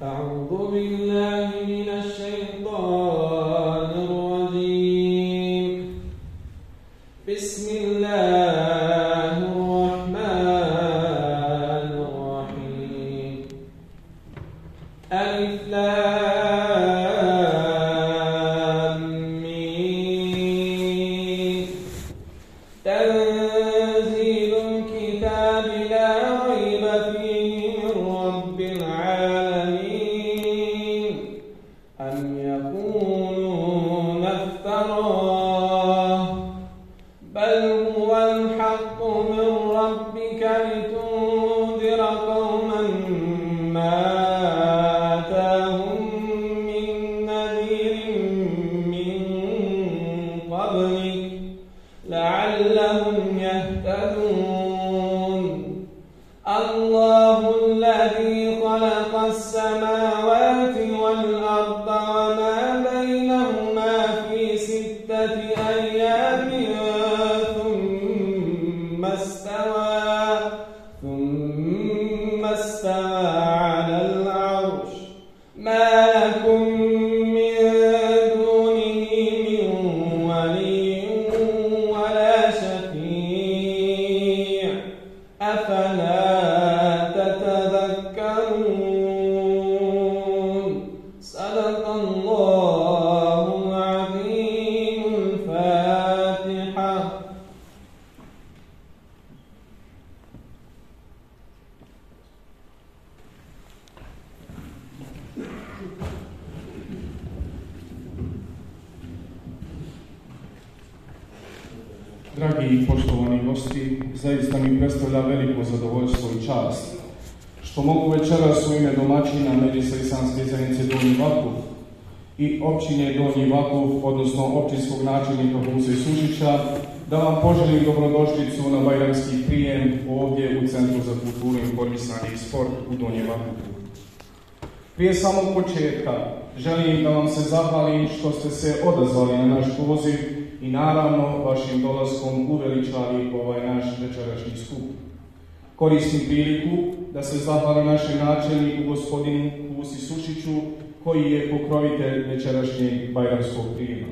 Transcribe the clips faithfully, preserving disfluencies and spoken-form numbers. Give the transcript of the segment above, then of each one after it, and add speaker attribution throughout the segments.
Speaker 1: أعوذ بالله من الشيطان الرجيم. بسم الله الرحمن الرحيم. ألف لام ميم. تنزيل الكتاب لا ريب فيه من رب العالمين. أم يقولون افتراه بل هو الحق من ربك لتنذر قوما ما آتاهم من نذير من قبلك لعلهم يهتدون. الله الذي خلق السماوات والأرض وما بينهما في ستة أيام ثم استوى ثم استوى على العرش. ما لكم من دونه من ولي ولا شفيع أفلا تتذكرون. صدق الله العظيم. الفاتحة.
Speaker 2: Dragi i poštovani gosti, zaista mi predstavlja veliko zadovoljstvo i čast što mogu večeras u ime domaćina Medrese Islamske zajednice Donji Vakuf i općine Donji Vakuf, odnosno općinskog načelnika Huse Sušića, da vam poželim dobrodošlicu na bajramski prijem ovdje u Centru za kulturu, informisanje i sport u Donjem Vakufu. Prije samog početka želim da vam se zahvalim što ste se odazvali na naš poziv i naravno vašim dolaskom uveličali ovaj naš večerašnji skup. Koristim priliku da se zahvalim našem načelniku gospodinu Husi Sušiću koji je pokrovitelj večerašnjeg bajramskog prijema.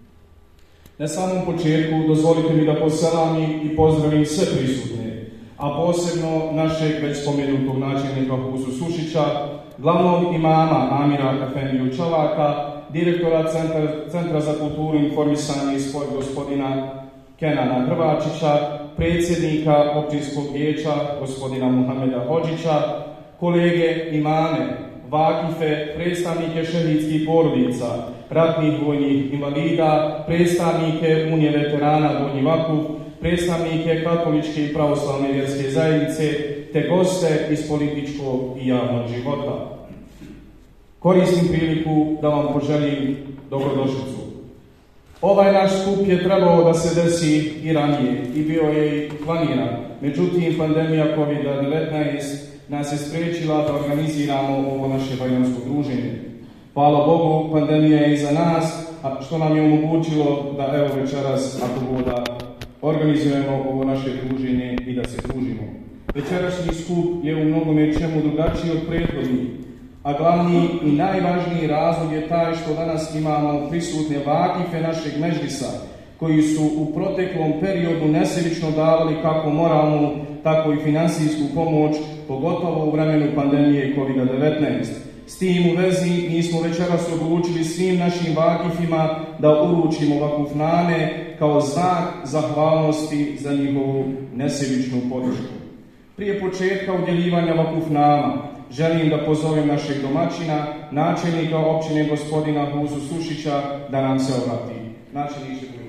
Speaker 2: Na samom početku dozvolite mi da poselamim i pozdravim sve prisutne, a posebno našeg već spomenutog načelnika Husu Sušića, glavnog imama Amira Efendiju Čavaka, direktora Centra, Centra za kulturu, informisanje i sport gospodina Kenana Hrvačića, predsjednika općinskog vijeća gospodina Muhameda Hodžića, kolege imame, vakife, predstavnike šehidskih porodica, ratnih vojnih invalida, predstavnike Unije veterana Donji Vakuf, predstavnike katoličke i pravoslavne vjerske zajednice, te goste iz političkog i javnog života. Koristim priliku da vam poželim dobrodošlicu. Ovaj naš skup je trebao da se desi i ranije i bio je i planiran. Međutim, pandemija kovid devetnaest nas je spriječila da organiziramo ovo naše bajramsko druženje. Hvala Bogu, pandemija je iza nas, a što nam je omogućilo da evo večeras, ako Bog da, organizujemo ovo naše druženje i da se družimo. Večerašnji skup je u mnogome čemu drugačiji od prethodnih, a glavni i najvažniji razlog je taj što danas imamo prisutne vakife našeg medžlisa, koji su u proteklom periodu nesebično davali kako moralnu, tako i finansijsku pomoć, pogotovo u vremenu pandemije kovid devetnaest. S tim u vezi mi smo večeras odlučili svim našim vakifima da uručimo vakufname kao znak zahvalnosti za njihovu nesebičnu podršku. Prije početka udjeljivanja vakufnama želim da pozovem našeg domaćina, načelnika općine gospodina Husu Sušića, da nam se obrati. Načelniče Husu.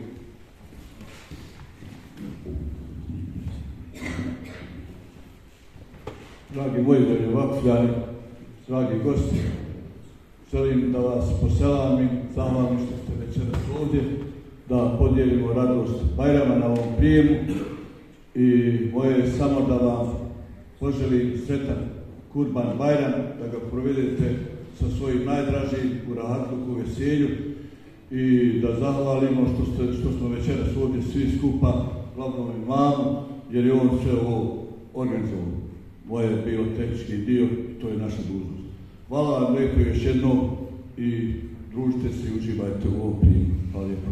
Speaker 3: Dragi moji dragi vakufljani, dragi gosti, želim da vas poselamim, zahvalim što ste večeras ovdje, da podijelimo radost Bajrama na ovom prijemu i moje je samo da vam poželim sretan Kurban Bajram, da ga provedete sa svojim najdražim u rahatluku, veselju i da zahvalimo što, ste, što smo večeras ovdje svi skupa glavnom imamu, jer je on sve ovo organizovao. Moje je bilo tehnički dio, to je naša dužnost. Hvala vam lijepo još jednom i družite se i uživajte u ovom primu. Hvala lijepo.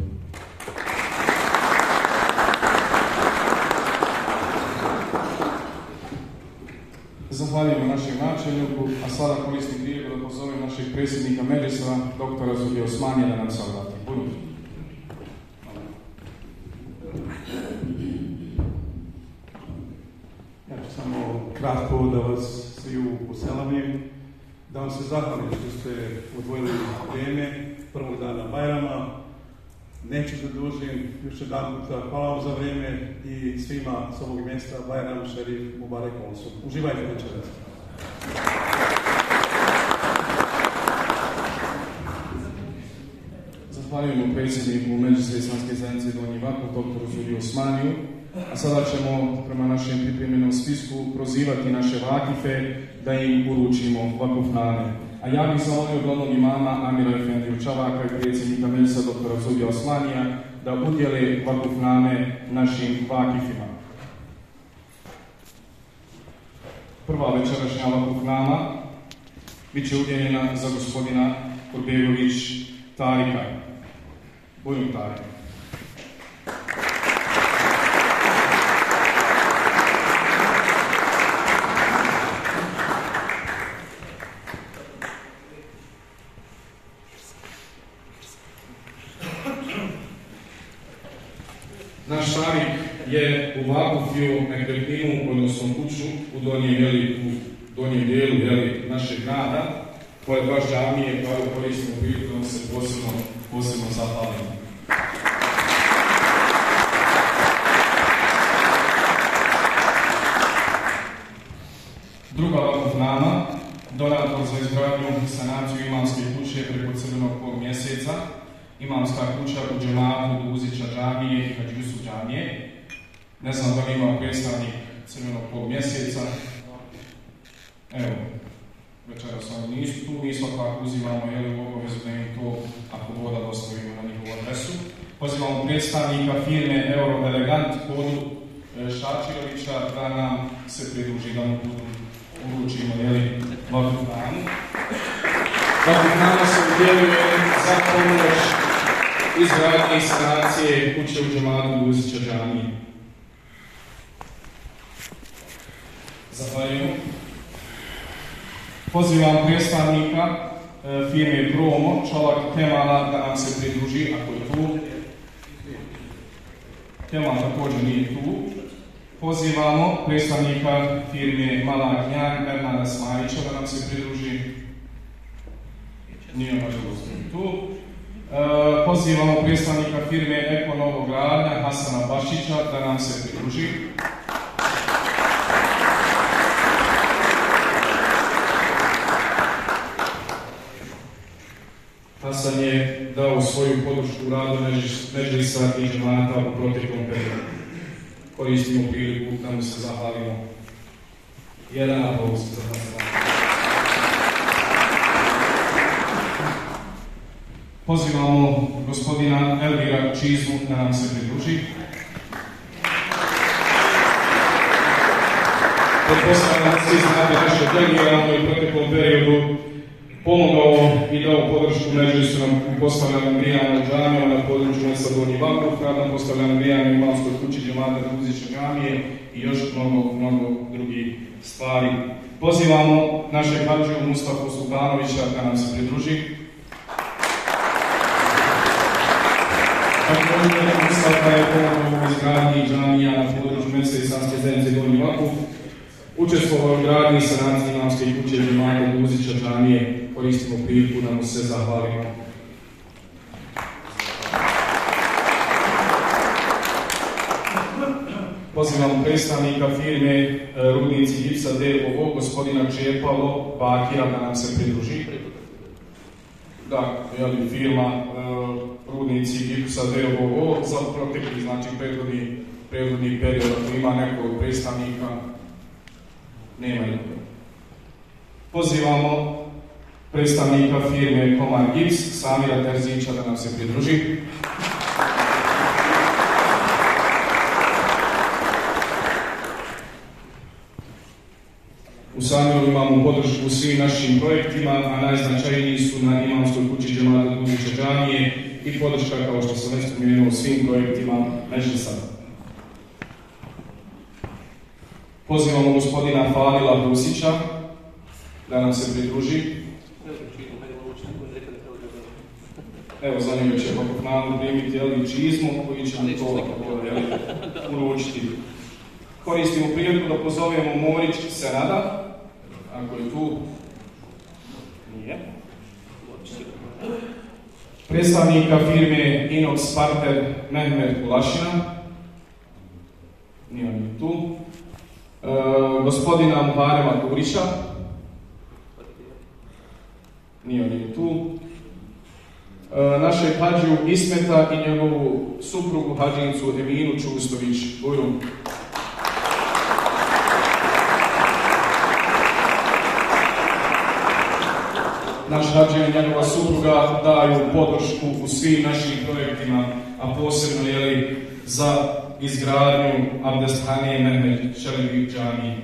Speaker 2: Zahvaljujemo našem načelniku, a sada koristim priliku da pozovem našeg predsjednika Medžlisa, doktora Zulije Osmanija, da nam se obrati. Budu.
Speaker 4: Ja ću samo kratko da vas svi uselamim, da vam se zahvalim što ste odvojili vrijeme prvog dana Bajrama. Neću da dužim, još jedan puta hvala vam za vrijeme i svima s ovog mjesta Bajram Šerif Mubarek Olsun. Uživajte večeras.
Speaker 2: Zahvaljujemo predsjedniku Medžlisa Islamske zajednice Donji Vakuf, doktoru Zuliju Osmaniju, a sada ćemo prema našem pripremljenom spisku prozivati naše vakife da im uručimo vakufname. A ja bih zamolio glavnog imama Amira Efendiju Čavaka i predsjednika Medžlisa doktora Zulija Osmanija da udjele vakufname našim vakifima. Prva večerašnja vakufnama bit će udjeljena za gospodina Kurbegović Tarika. Bujum Tarika. Naš tarik je u vakufio nekretninu, odnosno kuću u donjem, jeli, u donjem dijelu jeli, našeg grada, koja je baš džamije, koja koristimo priliku da se posebno, posebno zahvalimo. Druga vakufnama, donator za izgradnju i sanaciju imamske kuće preko Crvenog polumjeseca, imamska kuća u džematu Duzića džamije i Hadži Jusuf džamije. Ne znam da li ima predstavnik Crvenog polumjeseca. Evo, večeras oni nisu tu, mi svakako uzimamo jeli, u obavezu da im to, ako voda, dostavimo na njihovu adresu. Pozivamo predstavnika firme Eurodelegant Kodu Šačirovića da nam se pridruži, da mu uručimo vakufnamu. Vakufnama se udjeljuje za pomoć izgradnje i sanacije kuće u džematu Duzića džamije. Zahvaljujem. Pozivam predstavnika e, firme Promo, Čolak Temala, da nam se pridruži, ako je tu. Temal također nije tu. Pozivamo predstavnika firme Mala Gnjan, Ernada Smajića, da nam se pridruži. Nije nažalost tu. E, pozivamo predstavnika firme Eko Novogradnja, Hasana Bašića, da nam se pridruži. Hasan je dao svoju podršku u radu Medžlisa i džemata u proteklom periodu. Koristimo priliku da mu se zahvalimo. Jedan aplauz za Hasana. Pozivamo gospodina Elvira Čizmu da nam se pridruži. Pretpostavljam da svi znate naše delegirano i u proteklom periodu pomogao i dao podršku Medžlisu na postavljanju grijanja u džamijama na području mjesta Donji Vakuf, na postavljanju grijanja u imamskoj kući džemata Duzića džamije i još mnogo, mnogo drugih stvari. Pozivamo našeg hadžiju Mustafu Sultanovića da nam se pridruži. Također Mustafa je pomogao u izgradnji džamija na području mjesta Islamske zajednice Donji Vakuf. Učestvovao u gradnji i sanaciji imamske kuće džemata Duzića džamije. Koristimo priliku da mu se zahvalimo. Pozivam predstavnika firme Rudnici Gipsa d o o, gospodina Čepalo Bakira, da nam se pridruži. Da, jeli, firma uh, Rudnici Gipsa d o o za protekli, znači prethodni, prethodni period, ako ima nekog predstavnika, nema nikog. Pozivamo predstavnika firme Komar Gips, Samira Terzića, da nam se pridruži. U Samilu imamo podršku u svim našim projektima, a najznačajniji su na imamskoj kući džemata Duzića džamije i podrška, kao što sam već spomenuo, svim projektima Medžlisa. Pozivamo gospodina Fadila Pusića da nam se pridruži. Evo, za njega će Vakuf Namu primiti jeli, čizmu koji će nam to uručiti. Koristimo priliku da pozovemo Morić Senada, ako je tu. Nije. Predstavnika firme Inox Partner Mehmet Kulašina. Nije on tu. E, gospodina Muharema Turića. Nije on tu. E, našeg hađiju Ismeta i njegovu suprugu hađinicu Eminu Čustović Bujrum. Naš hađija i njegova supruga daju podršku u svim našim projektima, a posebno jeli, za izgradnju Abdesthanije Mehmet Čelebi džamije.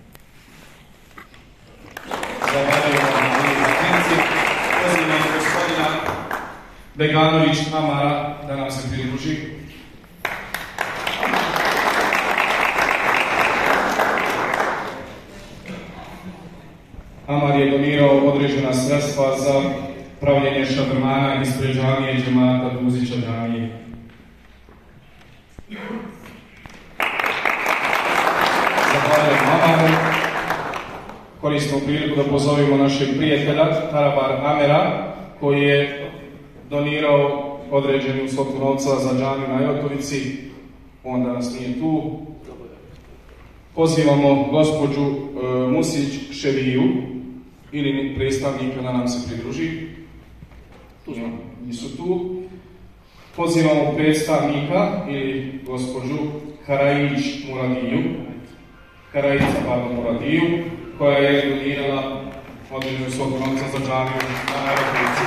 Speaker 2: Zahvaljujemo na atenciji. Pozivam gospodina Beganović Amara da nam se pridruži. Amar je donirao određena sredstva za pravljenje šadrmana ispred džamije džemata Duzića džamije. Zahvaljujem Amaru. Koristimo priliku da pozovemo našeg prijatelja Tarabar Amera, koji je donirao određenu svotu novca za džamiju na Jotovici. On danas nije tu. Pozivamo gospođu e, Musić Ševiju ili predstavnika da nam se pridruži. Tu smo. Nisu tu. Pozivamo predstavnika ili gospođu Karajić Muradiju, Karajica pardon Muradiju, koja je donirala određenu svotu novca za džamiju na Jotovici.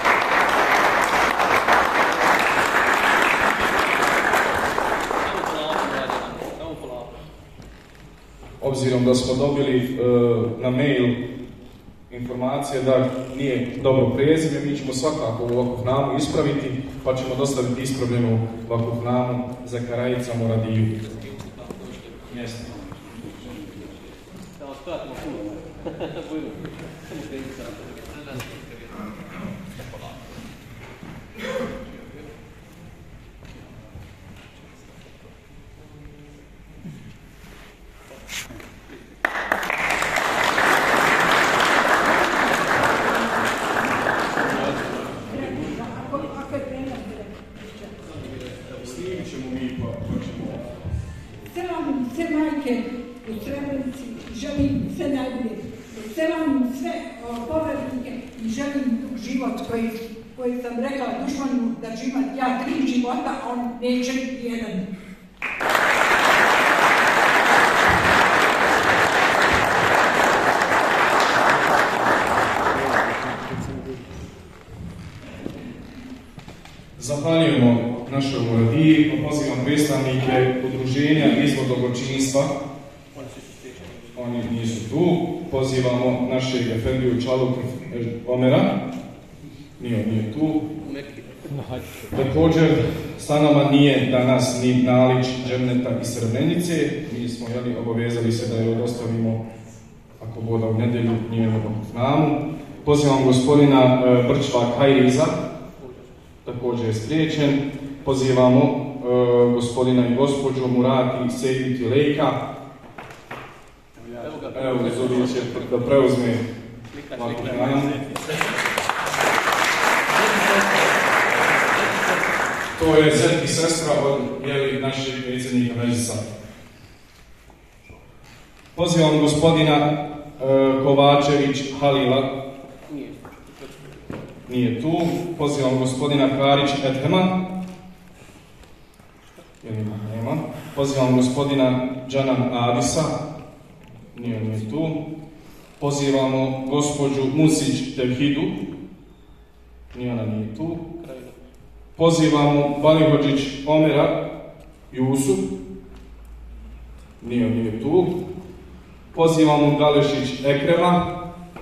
Speaker 2: Obzirom da smo dobili e, na mail informacije da nije dobro prezime, mi ćemo svakako u Vakuf Namu ispraviti, pa ćemo dostaviti ispravljenu Vakuf Namu za Karajica Muradiju. Mjesto.
Speaker 5: koji sam rekla dušmanu da ću imati ja tri života, on neće jedan.
Speaker 2: Zahvaljujemo našoj Muradiji, pozivam predstavnike udruženja izvod dobročinstva. Oni nisu tu. Pozivamo našeg Efendiju Čaluk Omera. Nije, nije tu. Također, sa nama nije danas ni Nalić, Džemneta i Srebrenice. Mi smo jeli, obavezali se da je dostavimo, ako boda u nedelju, njenu Namu. Pozivam gospodina e, Brčva Kajriza, također je spriječen. Pozivamo e, gospodina i gospođu Murati Sejiti Lejka. Evo, Zodije će da preuzme ovakvu Namu. To je zet i sestra od jeli, našeg predsjednika Medžlisa. Pozivam gospodina e, Kovačević Halila. Nije tu. Pozivam gospodina Karić Edhema. Nema. Pozivam gospodina Džanan Adisa. Nije, nije tu. Pozivamo gospođu Musić Tevhidu. Nije, ona nije tu. Pozivamo Balihođić Omera Jusuf. Nije, nije tu. Pozivamo Galešić Ekrema.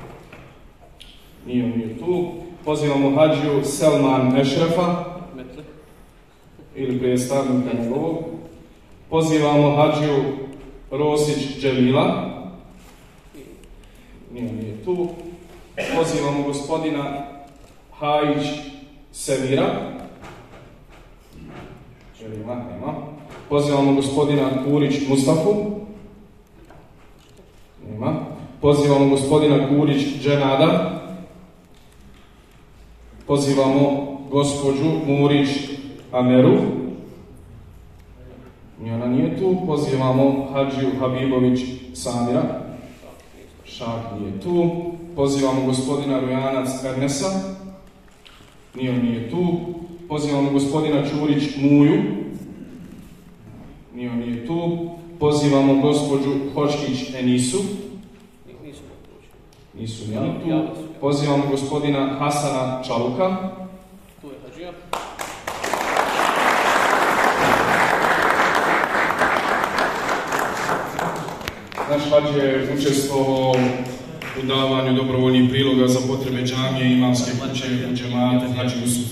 Speaker 2: Nije, nije tu. Pozivamo Hadžiju Selman Ešrefa. Ili predstavnika njegovog. Pozivamo Hadžiju Rosić Dželila. Nije, nije tu. Pozivamo gospodina Hajić Sevira. Dželila, nema. Pozivamo gospodina Kurić Mustafu. Nema. Pozivamo gospodina Kurić Dženada. Pozivamo gospođu Murić Ameru. I ona nije tu. Pozivamo Hadžiju Habibović Samira. Šak nije tu. Pozivamo gospodina Rujanac Ernesa. Nije, nije tu. Pozivamo gospodina Čurić Muju. Nije, nije tu. Pozivamo gospođu Hočkić Enisu. Nisu ni tu. Pozivamo gospodina Hasana Čaluka.
Speaker 6: Tu je Hadžija.
Speaker 2: Naš Hadžija je učestvovao u davanju dobrovoljnih priloga za potrebe džamije i imamske kuće u džematu Hadži Jusuf.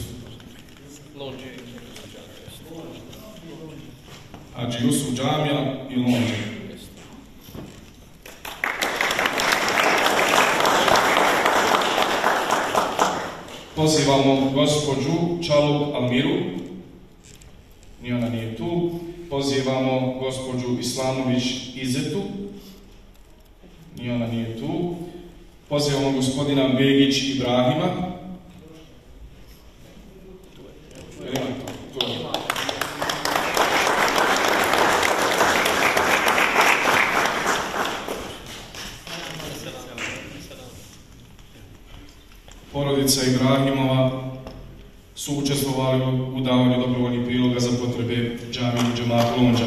Speaker 2: Hadži Jusuf džamija i Lonđe. Pozivamo gospođu Čaluk Almiru. Ni ona nije tu. Pozivamo gospođu Islamović Izetu. Ni ona nije tu. Pozivamo gospodina Begić Ibrahima. Tu je. Porodica Ibrahimova su učestvovali u davanju dobrovoljnih priloga za potrebe džamije i džemata Lonđa.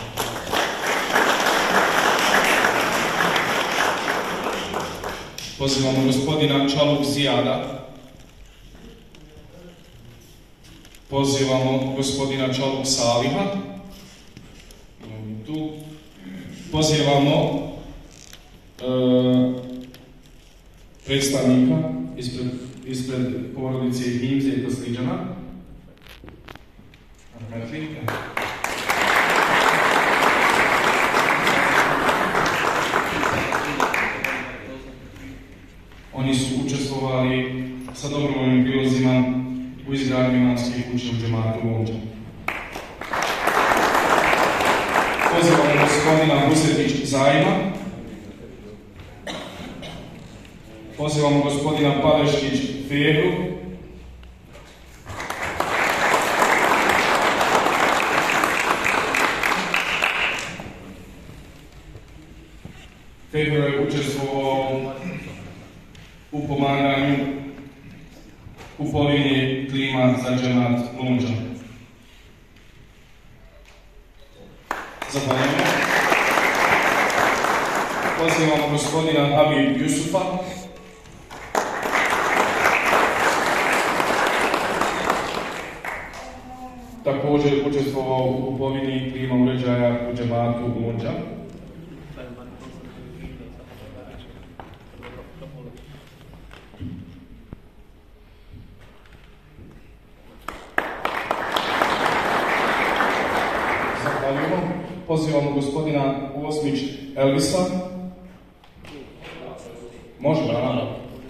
Speaker 2: Pozivamo gospodina Čaluk Zijada. Pozivamo gospodina Čaluk Saliha. Tu. Pozivamo e, predstavnika ispred, ispred porodice Himze i Tasliđana. Oni su učestvovali sa dobrovoljnim prilozima u izgradnji imamske kuće u džematu Lonđa. Pozivamo gospodina Husetić Zajma. Pozivamo gospodina Paveškić Fehu. Fehu je učestvovao u pomaganju kupovini klima za džemat Lonđa. Zahvaljujemo. Pozivamo gospodina Habib Jusufa. Također je učestvovao u kupovini klima uređaja u džematu Lonđa. Zahvaljujemo. Pozivamo gospodina Osmić Elvisa. Može, da?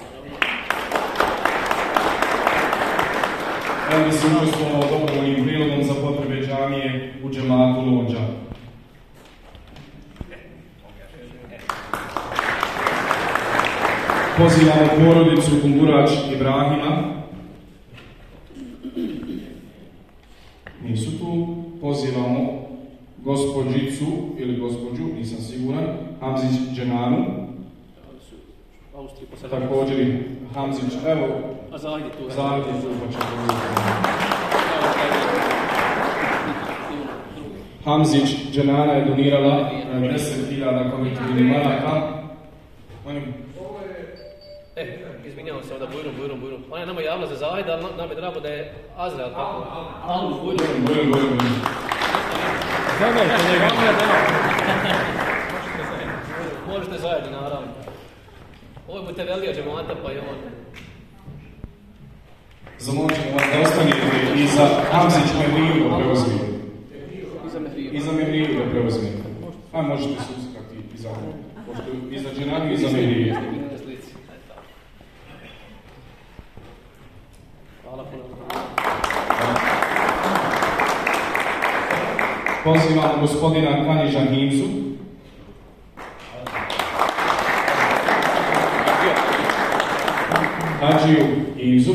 Speaker 2: Elvis je učestvovao dobrovoljnim prilogom za potrebe džamije u džematu Lonđa. Pozivamo porodicu Kumburač Ibrahima. Nisu tu. Pozivamo gospođicu ili gospođu, nisam siguran, Hamzić Dženanu. Također i Hamzić, evo, Zahid je tu, pa će Hamzić Dženana je donirala deset hiljada konvertibilnih maraka.
Speaker 6: E, izvinjavam se onda, Bujrum, Bujrum, Bujrum. Ona je nama javila za Zahid, ali nam je drago da je Azrael tako. Almu, Bujrum.
Speaker 2: Bujrum, Bujrum.
Speaker 6: Možete bude zajedno, naravno. Ovo je Mutevelija džemata, pa je on.
Speaker 2: Zamolit ćemo vas da ostanete i za Hamzić Mehriju da preuzmite.
Speaker 6: I za Mehriju.
Speaker 2: I za Mehriju da preuzmite. A možete se uskati i za pošto i za Dženanu i za Mehriju.
Speaker 6: Hvala puno.
Speaker 2: Pozivam gospodina Kanjiža Himzu. Hadžiju Himzu.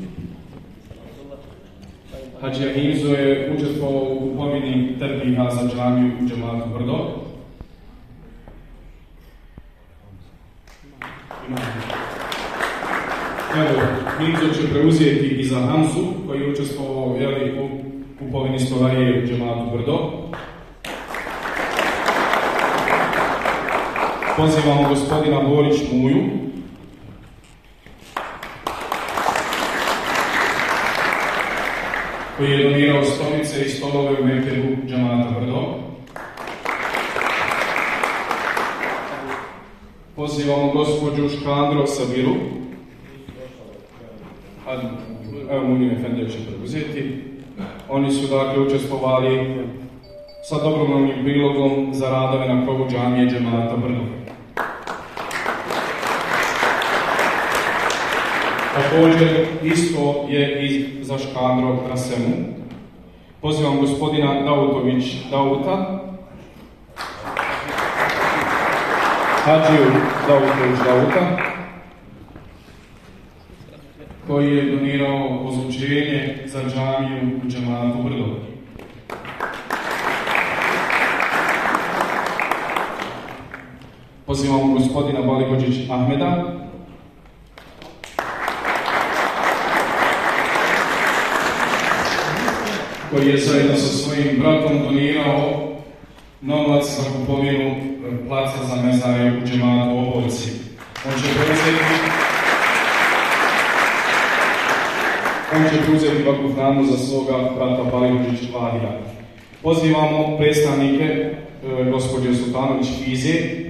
Speaker 2: Hadžija Himzu je učestvovao u kupovini terbiha za džamiju u džematu Brdo. Evo, Himzu će preuzeti i za Hamzu, koji je učestvovao jeli, u kupovini stolarije u džematu Brdo. Pozivamo gospodina Borić Muju. Koji je donirao stolice i stolove u Mektebu džemata Brdo. Pozivamo gospođu Škandro Sabiru. Evo Munim Efendija će preuzeti. Oni su dakle učestvovali sa dobrovoljnim prilogom za radove na krovu džamije džemata Brdo. Također isto je i za Škandro Rasemu. Pozivam gospodina Dautović Dauta. Hadžiju Dautović Dauta, koji je donirao ozvučenje za džamiju u džematu Brdo. Pozivamo gospodina Baligođić Ahmeda. Koji je zajedno sa svojim bratom donirao novac za kupovinu placa za mezare u džematu Obojci. On će preuzeti On će preuzeti vakuf namu za svoga brata Baligođić Vahida. Pozivamo predstavnike e, gospođe Sultanović Fizije.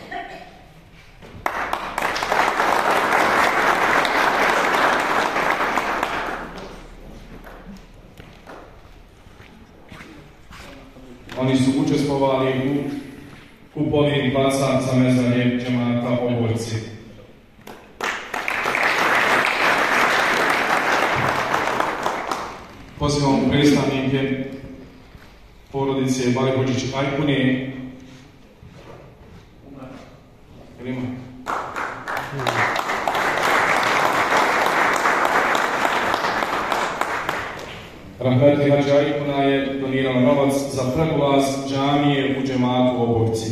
Speaker 2: Oni su učestvovali u kupovini placa za mezanje džemata Obojci. Pozivamo predstavnike porodice Baligođić Ajkune. Jel ima? Rahmetli Hadži Ajkuna je donirao novac za preulaz džamije u džematu Obojci.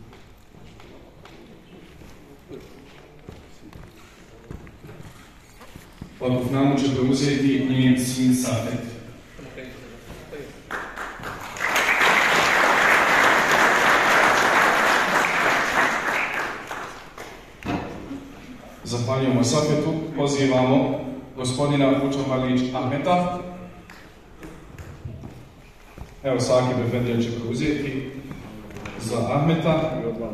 Speaker 2: Vakuf namu će preuzeti njen sin Safet. Zahvaljujemo Safetu, pozivamo gospodina Vučamalić Ahmeta. Evo Sakib Efendija će preuzeti za Ahmeta.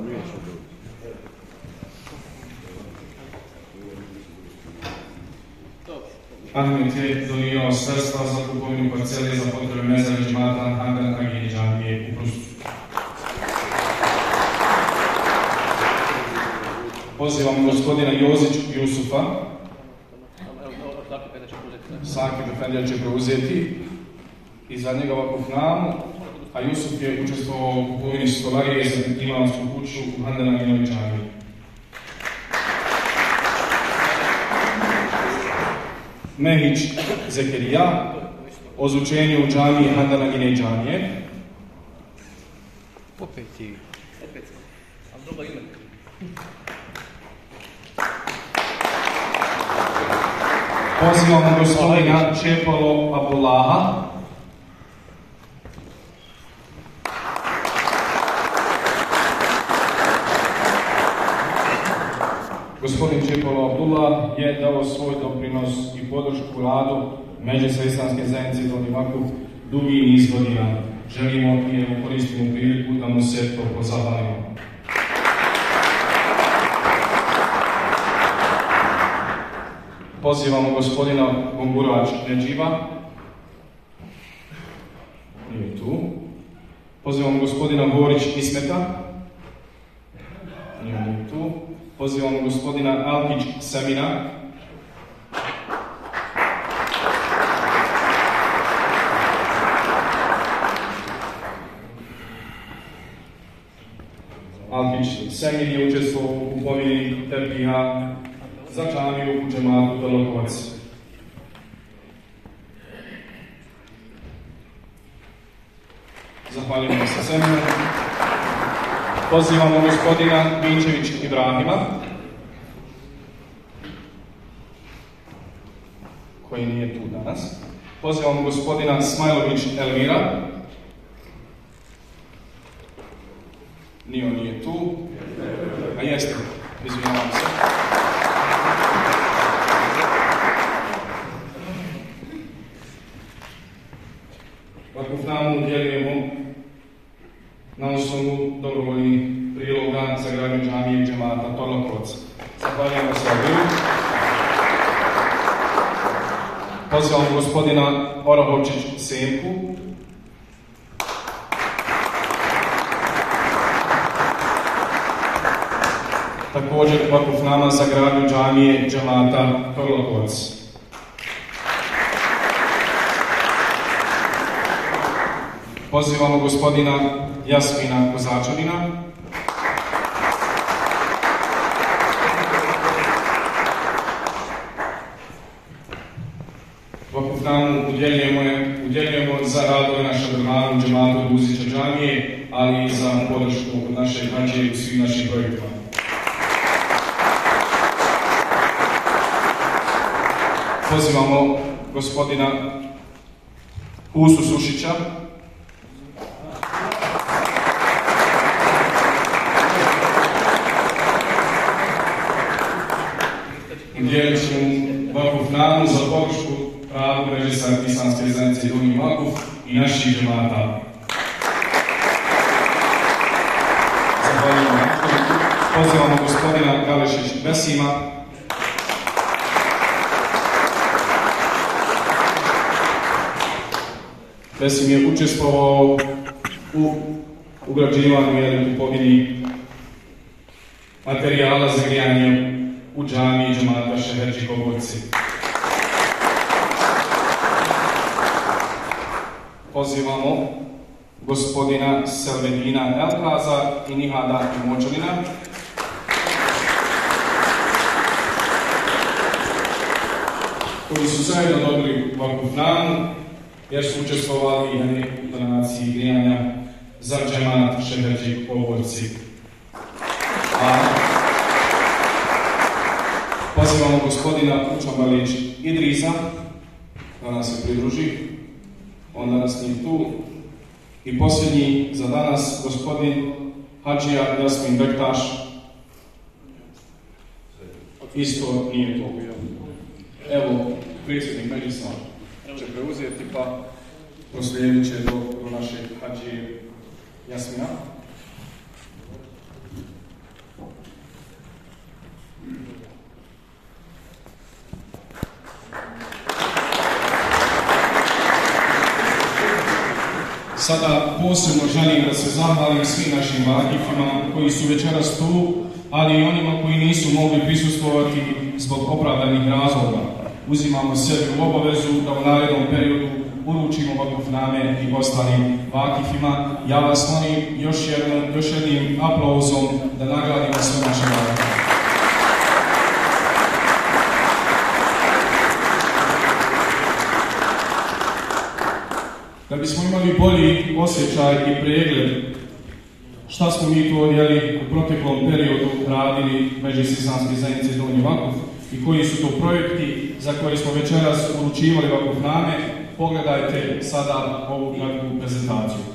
Speaker 2: Ahmet je donio sredstva za kupovinu parcele za potrebe mezara džemata Handan Agije džamije u Prustu. Pozivam gospodina Jozić Jusufa. Sakib Efendija će preuzeti i za njega vakuf namu, a Jusuf je učestvovao u kupovini stolarije za imamsku kuću u Handan Agije džamije. Mehić Zekerija, ozvučenje u džamiji Handan Agije džamije.
Speaker 6: Opet ti. Opet. A drugo ime.
Speaker 2: Pozivamo gospodina Čepalo Abdullaha. Gospodin Čepalo Abdullah je dao svoj doprinos i podršku radu Međlisa islamske zajednice Donji Vakuf dugi niz godina. Želimo i evo koristimo priliku da mu se to pozahvalimo. Pozivamo gospodina Gongurač Nedživa. Nije tu. Pozivamo gospodina Borić Ismeta. Nije tu. Pozivamo gospodina Alkić Semina. Alkić Semin je učestvovao u kupovini tepiha za džamiju u džematu Dolokovac. Zahvaljujemo se Seminu. Pozivamo gospodina Vinčević Ibrahima, koji nije tu danas. Pozivamo gospodina Smajlović Elmira. Nije on nije tu. A jeste, izvinjavam se. Vakufnamu udjeljujemo na osnovu dobrovoljnih priloga za gradnju džamije džemata Torlakovac. Zahvaljujemo se Abiru. Pozivamo gospodina Orahovčić Senku. Također vakufnama za gradnju džamije džemata Torlakovac. Pozivamo gospodina Jasmina Kozačanina. Vakufnamu udjeljujemo, udjeljujemo za radove naše drmanu džematu Duzića džamije, ali i za podršku naše hađe u svim našim projektima. Pozivamo gospodina Husu Sušića. Udjelit ćemo vakufnamu za podršku radu mreže Islamske zajednice Donji Vakuf i naših džemata. Zahvaljujemo. Pozivamo gospodina Galešić Besima. Besim je učestvovao u ugrađivanju i kupovini materijala za grijanje u džamiji džemata Šeherđi Kogorci. Pozivamo gospodina Selvedina Elkaza i Nihada Močanina. Koji su zajedno dobili vakufnamu jer su učestvovali u donaciji grijanja za džemat Šeherđi Kogorci. A pozivamo gospodina Učambalić Idrisa da nas se pridruži. On danas nije tu. I posljednji za danas gospodin Hadžija Jasmin Bektaš. Isto nije tu. Evo, predsjednik Međlisa će preuzeti, pa proslijedit će do, do našeg Hadžije Jasmina. Sada posebno želim da se zahvalim svim našim vakifima koji su večeras tu, ali i onima koji nisu mogli prisustvovati zbog opravdanih razloga. Uzimamo sebi u obavezu da u narednom periodu uručimo vakufname i ostalim vakifima. Ja vas molim još, jedno, još jednim aplauzom da nagradimo sve naše vakife. Da bismo imali bolji osjećaj i pregled šta smo mi tu odjeli u proteklom periodu radili Međlis Islamske zajednice Donji Vakuf i koji su to projekti za koje smo večeras uručivali vakufname, pogledajte sada ovu kratku prezentaciju.